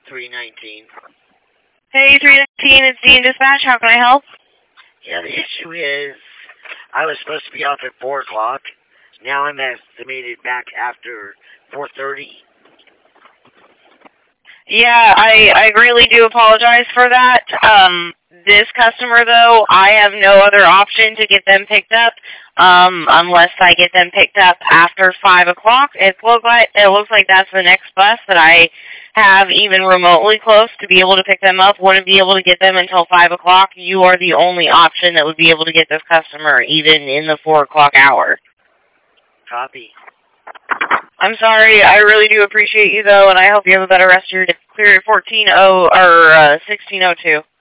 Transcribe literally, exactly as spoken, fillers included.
three nineteen. Hey, three nineteen, it's Dean Dispatch. How can I help? Yeah, the issue is I was supposed to be off at four o'clock. Now I'm estimated back after four thirty. Yeah, I, I really do apologize for that. Um, this customer, though, I have no other option to get them picked up um, unless I get them picked up after five o'clock. It looks like, it looks like that's the next bus that I have even remotely close to be able to pick them up. Wouldn't be able to get them until five o'clock. You are the only option that would be able to get this customer even in the four o'clock hour. Copy. I'm sorry. I really do appreciate you, though, and I hope you have a better rest of your day. Clear at fourteen oh or uh, sixteen oh two.